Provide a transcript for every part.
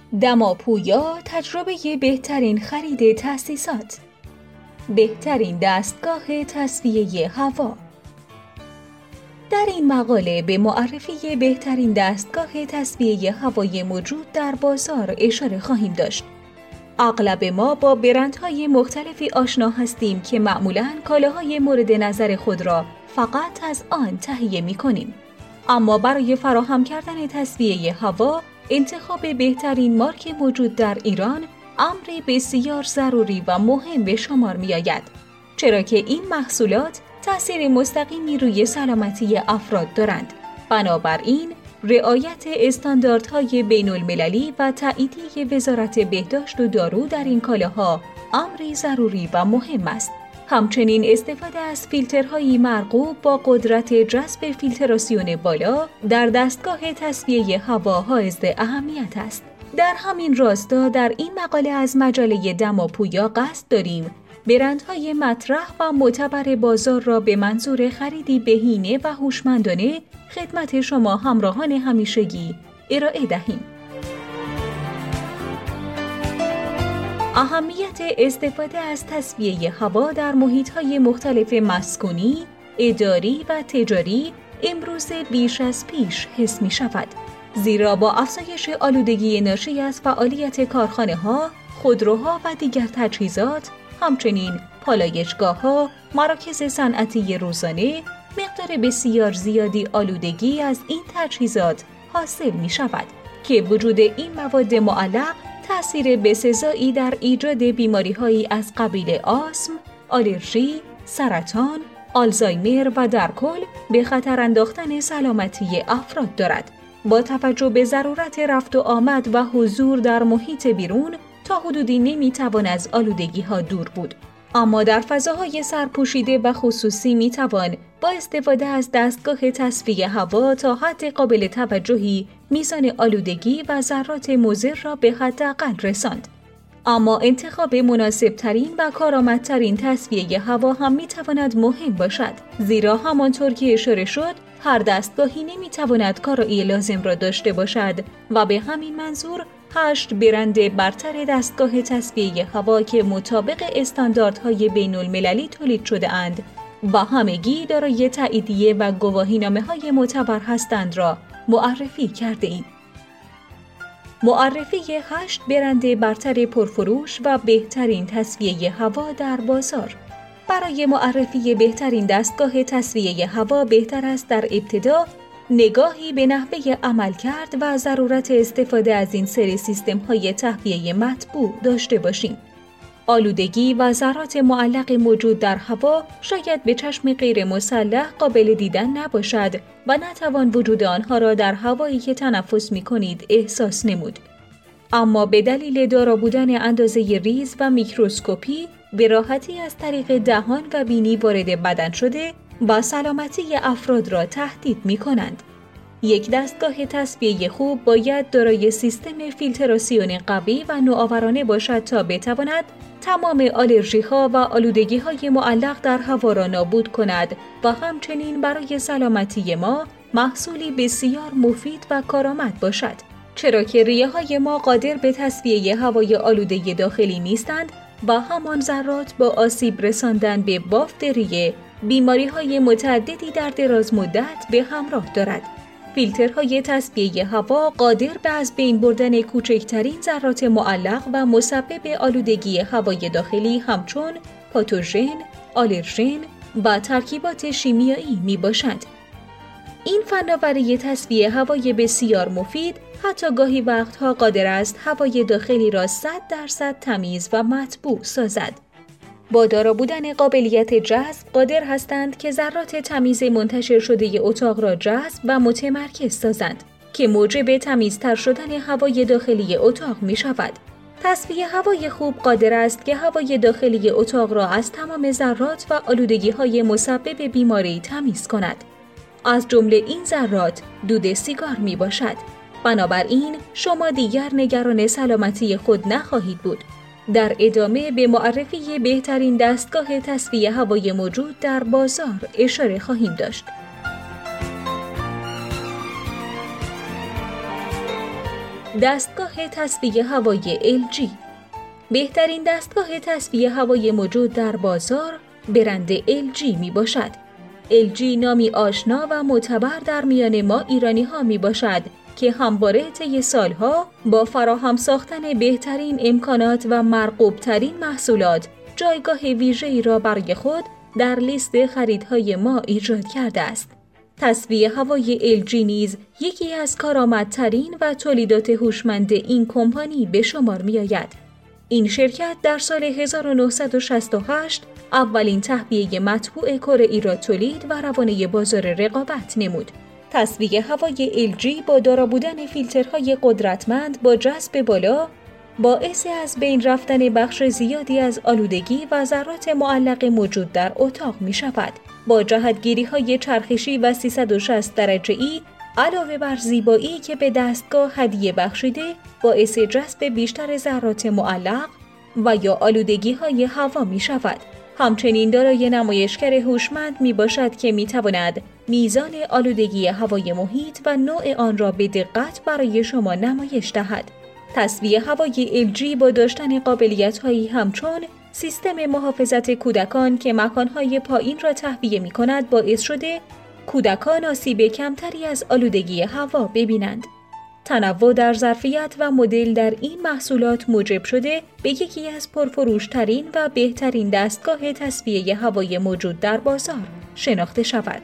دماپویا تجربه بهترین خرید تأسیسات. بهترین دستگاه تصفیه هوا. در این مقاله به معرفی بهترین دستگاه تصفیه هوای موجود در بازار اشاره خواهیم داشت. اغلب ما با برندهای مختلفی آشنا هستیم که معمولاً کالاهای مورد نظر خود را فقط از آن تهیه می‌کنیم. اما برای فراهم کردن تصفیه هوا، انتخاب بهترین مارک موجود در ایران امری بسیار ضروری و مهم به شمار می‌آید، چرا که این محصولات تأثیر مستقیمی روی سلامتی افراد دارند. بنابراین رعایت استانداردهای بین‌المللی و تاییدیه وزارت بهداشت و دارو در این کالاها امری ضروری و مهم است. همچنین استفاده از فیلترهایی مرغوب با قدرت جذب فیلتراسیون بالا در دستگاه تصفیه هوا حائز اهمیت است. در همین راستا در این مقاله از مجله دماپویا قصد داریم برندهای مطرح و معتبر بازار را به منظور خریدی بهینه و هوشمندانه خدمت شما همراهان همیشگی ارائه دهیم. اهمیت استفاده از تصفیه هوا در محیط‌های مختلف مسکونی، اداری و تجاری امروز بیش از پیش حس می‌شود. زیرا با افزایش آلودگی ناشی از فعالیت کارخانه‌ها، خودروها و دیگر تجهیزات، همچنین پالایشگاه‌ها، مراکز صنعتی روزانه، مقدار بسیار زیادی آلودگی از این تجهیزات حاصل می‌شود که وجود این مواد معلق تأثیر بسزایی در ایجاد بیماری‌هایی از قبیل آسم، آلرژی، سرطان، آلزایمر و در کل به خطر انداختن سلامتی افراد دارد. با توجه به ضرورت رفت و آمد و حضور در محیط بیرون تا حدودی نمیتوان از آلودگی‌ها دور بود. اما در فضاهای سرپوشیده و خصوصی میتوان با استفاده از دستگاه تصفیه هوا تا حد قابل توجهی میزان آلودگی و ذرات مضر را به حداقل رساند. اما انتخاب مناسبترین و کارآمدترین تصفیه هوا هم میتواند مهم باشد، زیرا همانطور که اشاره شد هر دستگاهی نمیتواند کارایی لازم را داشته باشد و به همین منظور 8 برند برتر دستگاه تصفیه هوا که مطابق استانداردهای بین‌المللی تولید شده اند و همگی دارای تاییدیه و گواهینامه‌های معتبر هستند را معرفی کرده ایم. معرفی 8 برند برتر پرفروش و بهترین تصفیه هوا در بازار. برای معرفی بهترین دستگاه تصفیه هوا بهتر است در ابتدا نگاهی به نحوه عملکرد و ضرورت استفاده از این سری سیستم‌های تهویه مطبوع داشته باشیم. آلودگی و ذرات معلق موجود در هوا شاید به چشم غیر مسلح قابل دیدن نباشد و نتوان وجود آنها را در هوایی که تنفس می‌کنید احساس نمود. اما به دلیل دارا بودن اندازه ریز و میکروسکوپی به راحتی از طریق دهان و بینی وارد بدن شده و سلامتی افراد را تهدید می‌کنند. یک دستگاه تصفیه خوب باید دارای سیستم فیلتراسیون قوی و نوآورانه باشد تا بتواند تمام آلرژی‌ها و آلودگی‌های معلق در هوا را نابود کند و همچنین برای سلامتی ما محصولی بسیار مفید و کارآمد باشد، چرا که ریه‌های ما قادر به تصفیه هوای آلوده داخلی نیستند و همان ذرات با آسیب رساندن به بافت ریه بیماری‌های متعددی در دراز مدت به همراه دارد. فیلترهای تصفیه هوا قادر به از بین بردن کوچکترین ذرات معلق و مسبب آلودگی هوای داخلی همچون پاتوژن، آلرژن و ترکیبات شیمیایی می باشند. این فناوری تصفیه هوای بسیار مفید حتی گاهی وقتها قادر است هوای داخلی را 100% تمیز و مطبوع سازد. با دارا بودن قابلیت جذب قادر هستند که ذرات تمیز منتشر شده اتاق را جذب و متمرکز سازند که موجب تمیزتر شدن هوای داخلی اتاق می شود. تصفیه هوای خوب قادر است که هوای داخلی اتاق را از تمام ذرات و آلودگی‌های مسبب بیماری تمیز کند. از جمله این ذرات دود سیگار می باشد. بنابراین شما دیگر نگران سلامتی خود نخواهید بود. در ادامه به معرفی بهترین دستگاه تصفیه هوای موجود در بازار اشاره خواهیم داشت. دستگاه تصفیه هوای LG. بهترین دستگاه تصفیه هوای موجود در بازار برند LG می باشد. LG نامی آشنا و معتبر در میان ما ایرانی ها می باشد که همواره طی سالها با فراهم ساختن بهترین امکانات و مرغوب ترین محصولات جایگاه ویژه‌ای را برای خود در لیست خریدهای ما ایجاد کرده است. تصفیه هوای LG نیز یکی از کارآمدترین و تولیدات هوشمند این کمپانی به شمار می آید. این شرکت در سال 1968 اولین تهویه مطبوع کره‌ای را تولید و روانه بازار رقابت نمود. تصفیه هوای LG با دارا بودن فیلترهای قدرتمند با جذب بالا باعث از بین رفتن بخش زیادی از آلودگی و ذرات معلق موجود در اتاق می شود. با جهتگیری‌های چرخشی و 360 درجه‌ای علاوه بر زیبایی که به دستگاه هدیه بخشیده، باعث جذب بیشتر ذرات معلق و یا آلودگی‌های هوا می شود. همچنین دارای نمایشگر هوشمند می باشد که می تواند میزان آلودگی هوای محیط و نوع آن را به دقت برای شما نمایش دهد. تصفیه هوای LG با داشتن قابلیت‌هایی همچون سیستم محافظت کودکان که مکان‌های پایین را تهویه می‌کند باعث شده کودکان آسیب کمتری از آلودگی هوا ببینند. تنوع در ظرفیت و مدل در این محصولات موجب شده به یکی از پرفروش‌ترین و بهترین دستگاه تصفیه هوای موجود در بازار شناخته شود.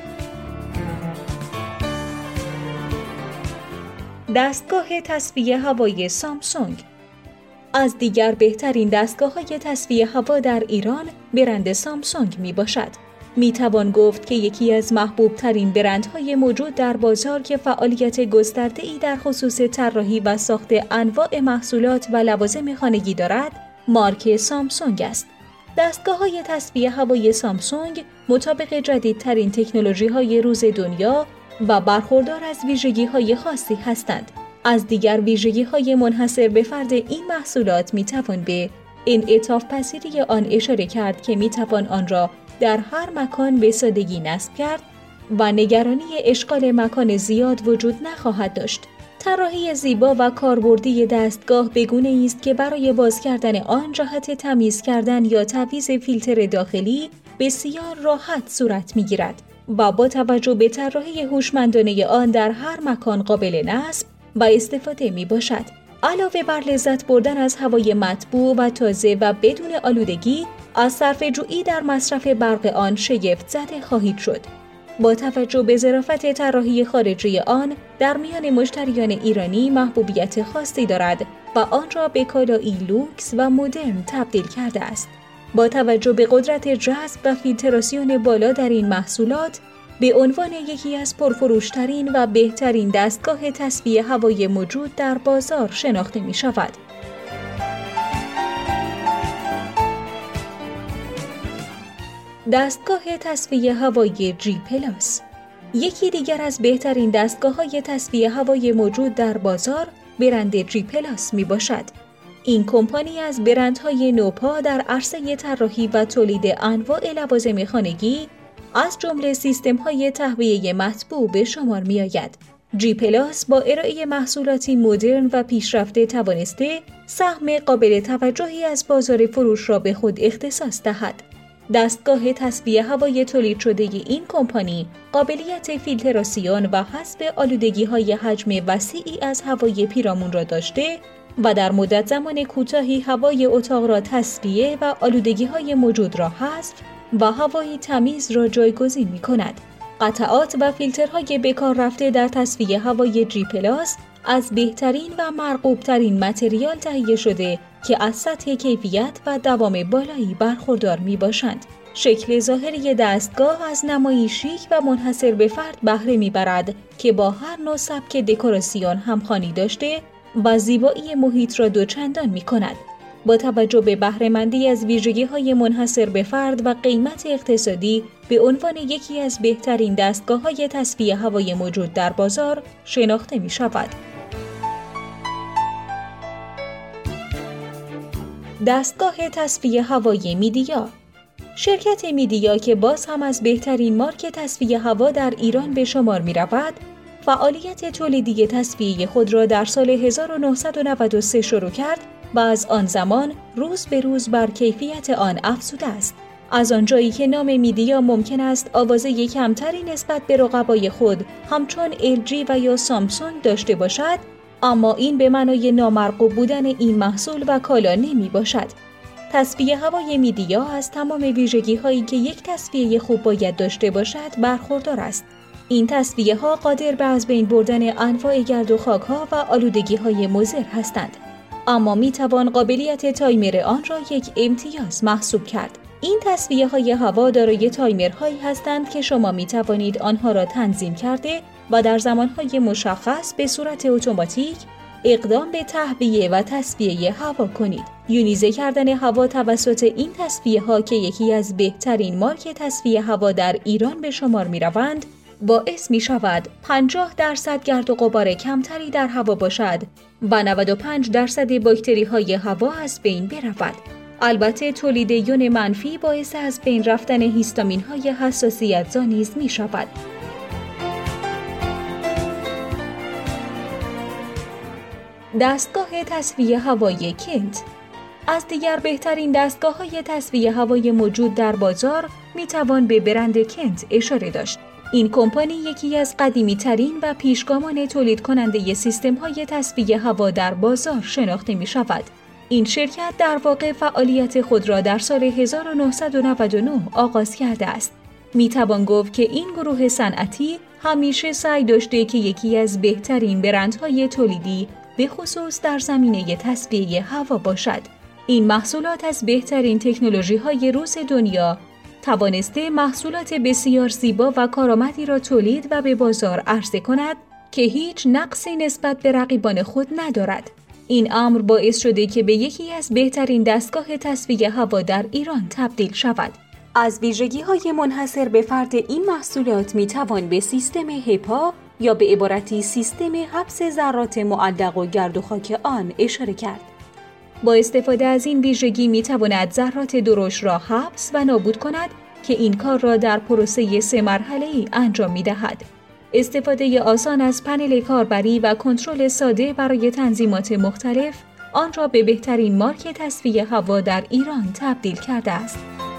دستگاه تصفیه هوای سامسونگ. از دیگر بهترین دستگاه‌های تصفیه هوا در ایران برند سامسونگ می باشد. می توان گفت که یکی از محبوب ترین برندهای موجود در بازار که فعالیت گسترده‌ای در خصوص طراحی و ساخت انواع محصولات و لوازم خانگی دارد، مارک سامسونگ است. دستگاه‌های تصفیه هوای سامسونگ مطابق جدیدترین تکنولوژی‌های روز دنیا و برخوردار از ویژگی‌های خاصی هستند. از دیگر ویژگی‌های منحصر به فرد این محصولات می‌توان به انعطاف پذیری آن اشاره کرد که می‌توان آن را در هر مکان به سادگی نصب کرد و نگرانی اشغال مکان زیاد وجود نخواهد داشت. طراحی زیبا و کاربردی دستگاه بگونه‌ای است که برای باز کردن آن جهت تمیز کردن یا تعویض فیلتر داخلی بسیار راحت صورت می‌گیرد و با توجه به طراحی هوشمندانه آن در هر مکان قابل نصب و استفاده می باشد. علاوه بر لذت بردن از هوای مطبوع و تازه و بدون آلودگی، از صرفه‌جویی در مصرف برق آن شگفت زده خواهید شد. با توجه به ظرافت طراحی خارجی آن، در میان مشتریان ایرانی محبوبیت خاصی دارد و آن را به کالایی لوکس و مدرن تبدیل کرده است. با توجه به قدرت جذب و فیلتراسیون بالا در این محصولات، به عنوان یکی از پرفروشترین و بهترین دستگاه تصفیه هوای موجود در بازار شناخته می شود. دستگاه تصفیه هوای جی پلاس. یکی دیگر از بهترین دستگاه‌های تصفیه هوای موجود در بازار برند جی پلاس می باشد. این کمپانی از برندهای نوپا در عرصه طراحی و تولید انواع لوازم خانگی از جمله سیستم‌های تهویه مطبوع به شمار می‌آید. جی پلاس با ارائه محصولاتی مدرن و پیشرفته توانسته سهم قابل توجهی از بازار فروش را به خود اختصاص دهد. دستگاه تصفیه هوای تولید شده این کمپانی قابلیت فیلتراسیون و حذف آلودگی‌های حجم وسیعی از هوای پیرامون را داشته و در مدت زمان کوتاهی هوای اتاق را تصفیه و آلودگی‌های موجود را حذف و هوایی تمیز را جایگزین می‌کند. قطعات و فیلترهای بکار رفته در تصفیه هوای جی پلاس از بهترین و مرغوب‌ترین متریال تهیه شده که از سطح کیفیت و دوام بالایی برخوردار می‌باشند. شکل ظاهری دستگاه از نمایی شیک و منحصر به فرد بهره می‌برد که با هر نوع سبک دکوراسیون همخوانی داشته و زیبایی محیط را دوچندان می‌کند. با توجه به بهره‌مندی از ویژگی‌های منحصر به فرد و قیمت اقتصادی به عنوان یکی از بهترین دستگاه‌های تصفیه هوای موجود در بازار شناخته می‌شود. دستگاه تصفیه هوای میدیا. شرکت میدیا که باز هم از بهترین مارک تصفیه هوا در ایران به شمار می‌رود، فعالیت تولیدی تصفیه خود را در سال 1993 شروع کرد و از آن زمان روز به روز بر کیفیت آن افزوده است. از آنجایی که نام میدیا ممکن است آوازه کمتری نسبت به رقبای خود همچون LG و یا سامسونگ داشته باشد، اما این به معنای نامرغوب بودن این محصول و کالا نمی باشد. تصفیه هوای میدیا از تمام ویژگی هایی که یک تصفیه خوب باید داشته باشد برخوردار است. این تصفیه ها قادر به از بین بردن انواع گرد و خاک ها و آلودگی های مضر هستند، اما می توان قابلیت تایمر آن را یک امتیاز محسوب کرد. این تصفیه های هوا دارای تایمرهایی هستند که شما می توانید آنها را تنظیم کرده و در زمانهای مشخص به صورت اتوماتیک اقدام به تهویه و تصفیه هوا کنید. یونیزه کردن هوا توسط این تصفیه ها که یکی از بهترین مارک تصفیه هوا در ایران به شمار می روند، باعث می شود 50% گرد و غبار کمتری در هوا باشد و 95% باکتری های هوا از بین برود. البته تولید یون منفی باعث از بین رفتن هیستامین های حساسیت زا نیز می شود. دستگاه تصفیه هوای کنت از دیگر بهترین دستگاه‌های تصفیه هوای موجود در بازار میتوان به برند کنت اشاره داشت. این کمپانی یکی از قدیمی‌ترین و پیشگامان تولید کننده سیستم‌های تصفیه هوا در بازار شناخته می‌شود. این شرکت در واقع فعالیت خود را در سال 1999 آغاز کرده است. میتوان گفت که این گروه صنعتی همیشه سعی داشته که یکی از بهترین برندهای تولیدی به خصوص در زمینه تصفیه هوا باشد. این محصولات از بهترین تکنولوژی‌های روز دنیا توانسته محصولات بسیار زیبا و کارآمدی را تولید و به بازار عرضه کند که هیچ نقصی نسبت به رقیبان خود ندارد. این امر باعث شده که به یکی از بهترین دستگاه تصفیه هوا در ایران تبدیل شود. از ویژگی‌های منحصر به فرد این محصولات می‌توان به سیستم هپا یا به عبارتی سیستم حبس ذرات معلق و گرد و خاک آن اشاره کرد. با استفاده از این ویژگی می‌تواند ذرات درشت را حبس و نابود کند که این کار را در پروسه 3 مرحله‌ای انجام می‌دهد. استفاده آسان از پنل کاربری و کنترل ساده برای تنظیمات مختلف آن را به بهترین مارک تصفیه هوا در ایران تبدیل کرده است.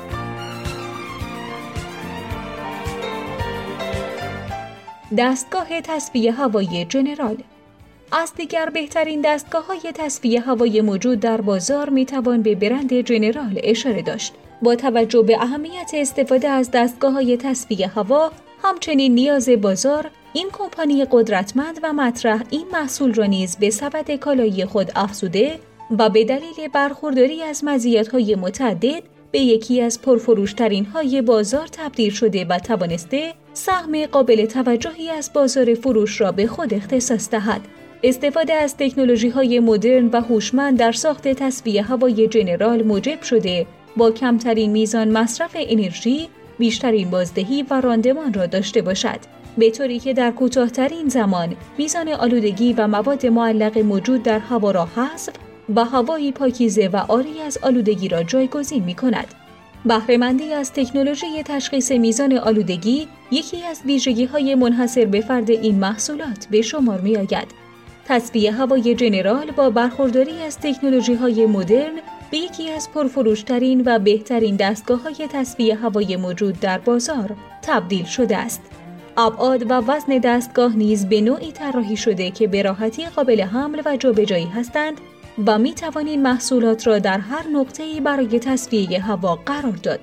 دستگاه تصفیه هوای جنرال از دیگر بهترین دستگاه‌های تصفیه هوای موجود در بازار میتوان به برند جنرال اشاره داشت. با توجه به اهمیت استفاده از دستگاه‌های تصفیه هوا، همچنین نیاز بازار، این کمپانی قدرتمند و مطرح این محصول را نیز به سبد کالایی خود افزوده و به دلیل برخورداری از مزیت‌های متعدد به یکی از پرفروش‌ترین‌های بازار تبدیل شده و توانسته سهم قابل توجهی از بازار فروش را به خود اختصاص دهد. استفاده از تکنولوژی‌های مدرن و هوشمند در ساخت تصفیه هوای جنرال موجب شده با کمترین میزان مصرف انرژی، بیشترین بازدهی و راندمان را داشته باشد، به طوری که در کوتاه‌ترین زمان میزان آلودگی و مواد معلق موجود در هوا را حذف و هوایی پاکیزه و عاری از آلودگی را جایگزین می‌کند. بهره‌مندی از تکنولوژی تشخیص میزان آلودگی یکی از ویژگی‌های منحصر به فرد این محصولات به شمار می‌آید. تصفیه هوای جنرال با برخورداری از تکنولوژی‌های مدرن به یکی از پرفروش‌ترین و بهترین دستگاه‌های تصفیه هوای موجود در بازار تبدیل شده است. ابعاد و وزن دستگاه نیز به نوعی طراحی شده که به راحتی قابل حمل و جابجایی هستند و می توانید محصولات را در هر نقطه‌ای برای تصفیه هوا قرار داد.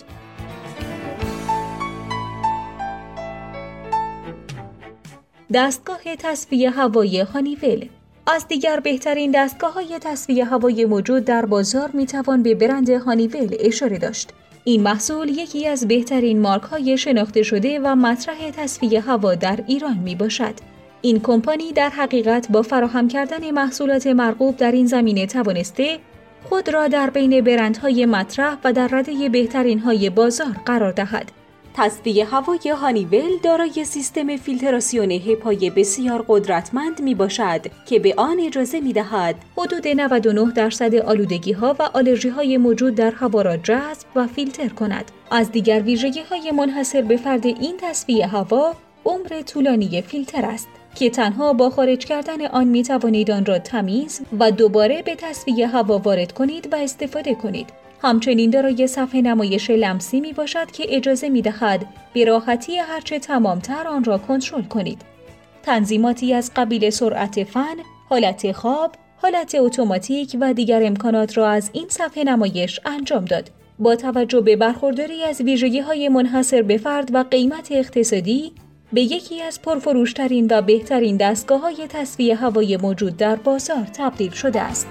دستگاه تصفیه هوای هانیول از دیگر بهترین دستگاه‌های تصفیه هوای موجود در بازار می توان به برند هانیول اشاره داشت. این محصول یکی از بهترین مارک‌های شناخته شده و مطرح تصفیه هوا در ایران می باشد. این کمپانی در حقیقت با فراهم کردن محصولات مرغوب در این زمینه توانسته خود را در بین برندهای مطرح و در رده بهترین‌های بازار قرار دهد. تصفیه هوای هانیول دارای سیستم فیلتراسیون هپای بسیار قدرتمند می باشد که به آن اجازه می دهد حدود 99% آلودگی‌ها و آلرژی‌های موجود در هوا را جذب و فیلتر کند. از دیگر ویژگی‌های منحصر به فرد این تصفیه هوا، عمر طولانی فیلتر است. که تنها با خارج کردن آن می توانید آن را تمیز و دوباره به تصفیه هوا وارد کنید و استفاده کنید. همچنین دارای صفحه نمایش لمسی می باشد که اجازه می دهد به راحتی هرچه تمامتر آن را کنترل کنید. تنظیماتی از قبیل سرعت فن، حالت خواب، حالت اتوماتیک و دیگر امکانات را از این صفحه نمایش انجام داد. با توجه به برخورداری از ویژگی‌های منحصر به فرد و قیمت اقتصادی، به یکی از پرفروش‌ترین و بهترین دستگاه‌های تصفیه هوایی موجود در بازار تبدیل شده است.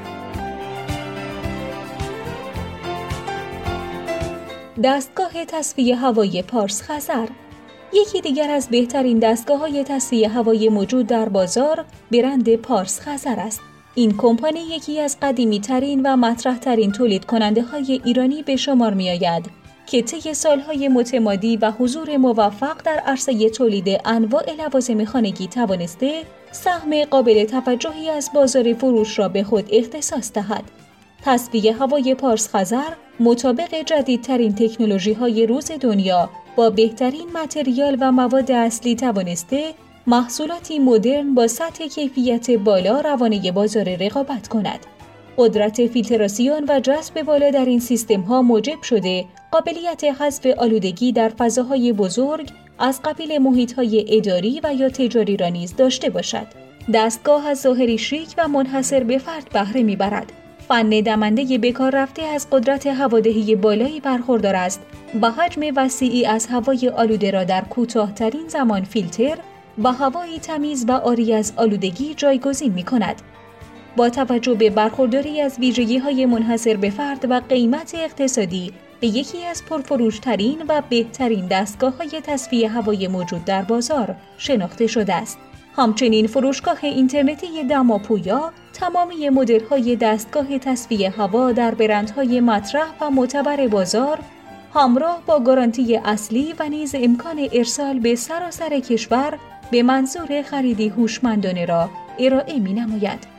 دستگاه تصفیه هوایی پارس خزر یکی دیگر از بهترین دستگاه‌های تصفیه هوایی موجود در بازار برند پارس خزر است. این کمپانی یکی از قدیمی‌ترین و مطرح‌ترین تولید کننده‌های ایرانی به شمار می‌آید که طی سال‌های متمادی و حضور موفق در عرصه تولید انواع لوازم خانگی توانسته سهم قابل توجهی از بازار فروش را به خود اختصاص دهد. تصفیه هوای پارس خزر مطابق جدیدترین تکنولوژی‌های روز دنیا با بهترین متریال و مواد اصلی توانسته محصولاتی مدرن با سطح کیفیت بالا روانه بازار رقابت کند. قدرت فیلتراسیون و جذب بالا در این سیستم‌ها موجب شده قابلیت حذف آلودگی در فضاهای بزرگ از قبیل محیط‌های اداری و یا تجاری را نیز داشته باشد. دستگاه از ظاهری شیک و منحصر به فرد بهره می‌برد. فن دمنده بکار رفته از قدرت هوادهی بالایی برخوردار است و حجم وسیعی از هوای آلوده را در کوتاه‌ترین زمان فیلتر و هوایی تمیز و عاری از آلودگی جایگزین می‌کند. با توجه به برخورداری از ویژگی‌های منحصر به فرد و قیمت اقتصادی، به یکی از پرفروش‌ترین و بهترین دستگاه‌های تصفیه هوایی موجود در بازار شناخته شده است. همچنین فروشگاه اینترنتی دماپویا تمامی مدل‌های دستگاه تصفیه هوا در برندهای مطرح و معتبر بازار همراه با گارانتی اصلی و نیز امکان ارسال به سراسر کشور به منظور خریدی هوشمندانه را ارائه می‌نماید.